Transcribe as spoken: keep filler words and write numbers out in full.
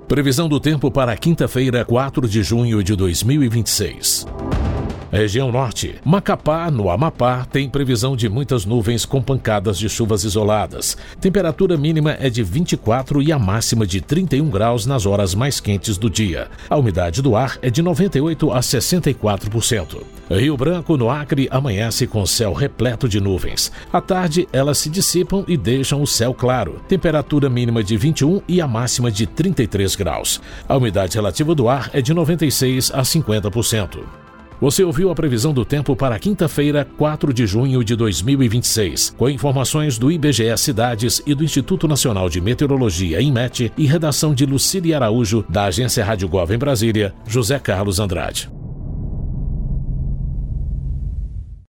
Previsão do tempo para quinta-feira, quatro de junho de dois mil e vinte e seis. Região Norte. Macapá, no Amapá, tem previsão de muitas nuvens com pancadas de chuvas isoladas. Temperatura mínima é de vinte e quatro e a máxima de trinta e um graus nas horas mais quentes do dia. A umidade do ar é de noventa e oito a sessenta e quatro por cento. Rio Branco, no Acre, amanhece com céu repleto de nuvens. À tarde, elas se dissipam e deixam o céu claro. Temperatura mínima de vinte e um e a máxima de trinta e três graus. A umidade relativa do ar é de noventa e seis a cinquenta por cento. Você ouviu a previsão do tempo para quinta-feira, quatro de junho de dois mil e vinte e seis, com informações do I B G E Cidades e do Instituto Nacional de Meteorologia, INMET, e redação de Lucília Araújo, da Agência Rádio Gov em Brasília, José Carlos Andrade.